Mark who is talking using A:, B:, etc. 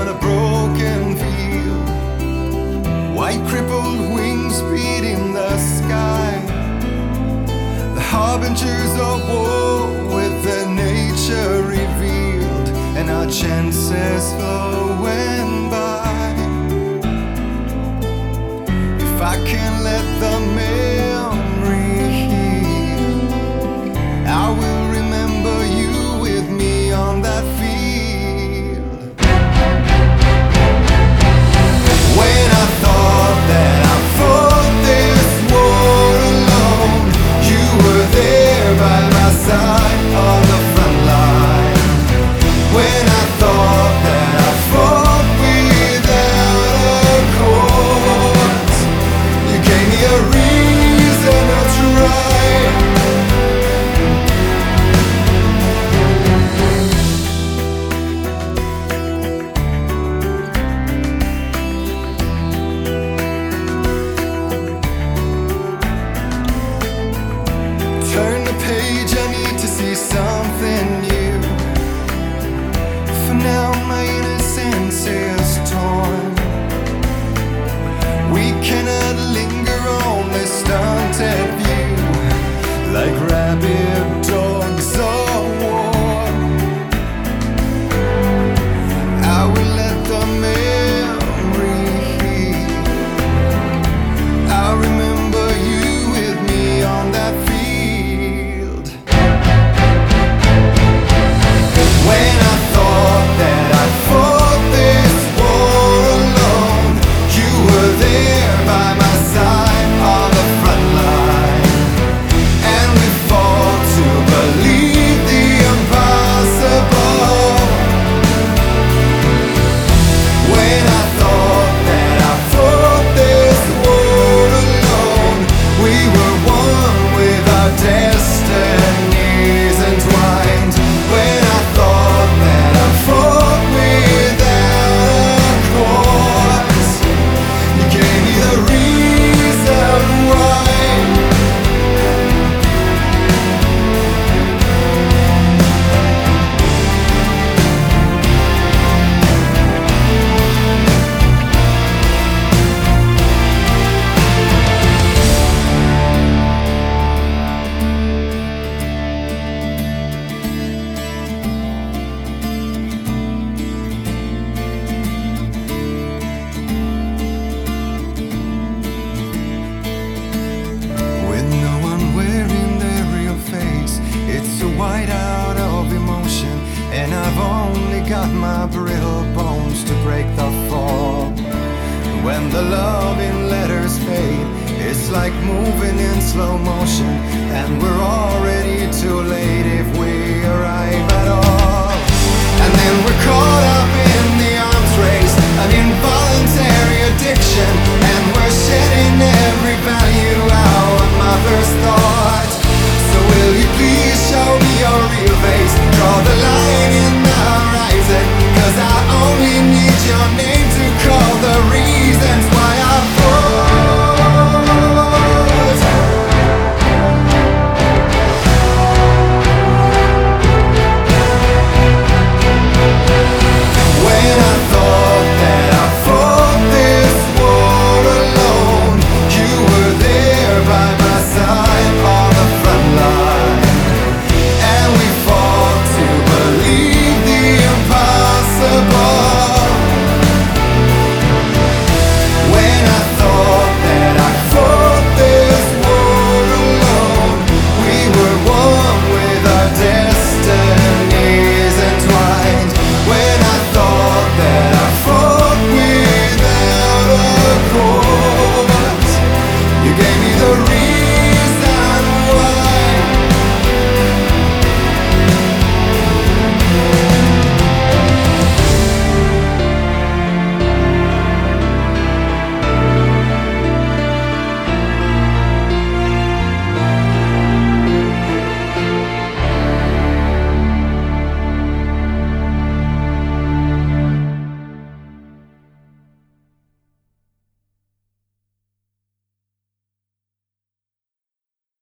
A: on a broken field, white crippled wings beating the sky, the harbingers of war with their nature revealed, and our chances flowing by. If I can let the memory heal, I will remember you with me on that field. When I thought that I fought this war alone, you were there by my side on the front line. When I thought that I fought without a cause, you gave me a reason to try. Turn the page, I need to see something new. For now my innocence is torn. We cannot linger on this stunted view, like rabid dogs of war. I will let the memory heal. I remember you with me on that field. When I thought that I fought this war alone, you were there by my side on the front line, and we fought to believe the impossible. When I thought that I fought this war alone, we were one with our destinies entwined. When I thought that I fought without a cause, you gave me the reason why. With no one wearing their real face, it's a whiteout of emotion, and I've only got my brittle bones to break the fall. When the love in letters fade, it's like moving in slow motion, and we're already too late.